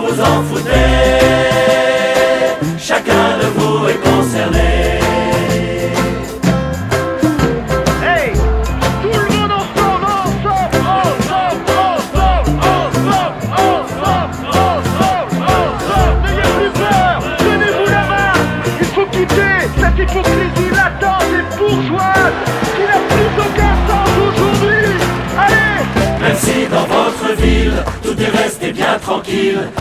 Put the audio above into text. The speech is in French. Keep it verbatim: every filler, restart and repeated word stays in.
vous en foutez, chacun de vous est concerné. Hey, tout le monde ensemble, ensemble, ensemble, ensemble, ensemble, ensemble, ensemble, ensemble. N'ayez plus peur, tenez-vous la main. Il faut quitter cette hypocrisie latente et bourgeoise qui n'a plus aucun sens aujourd'hui. Allez! Même si dans votre ville tout est resté bien tranquille,